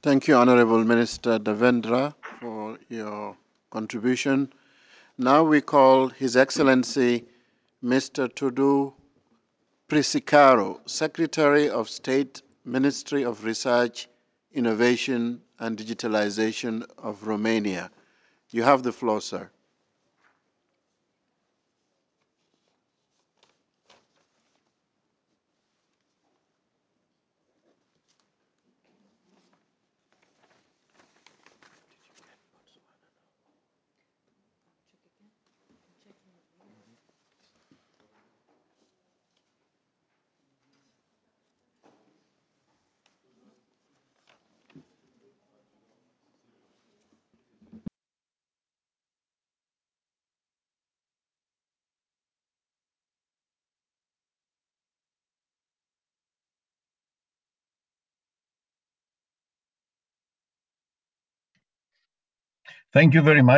Thank you, Honorable Minister Devendra, for your contribution. Now we call His Excellency Mr. Tudu Prisicaro, Secretary of State, Ministry of Research, Innovation and Digitalization of Romania. You have the floor, sir. Thank you very much.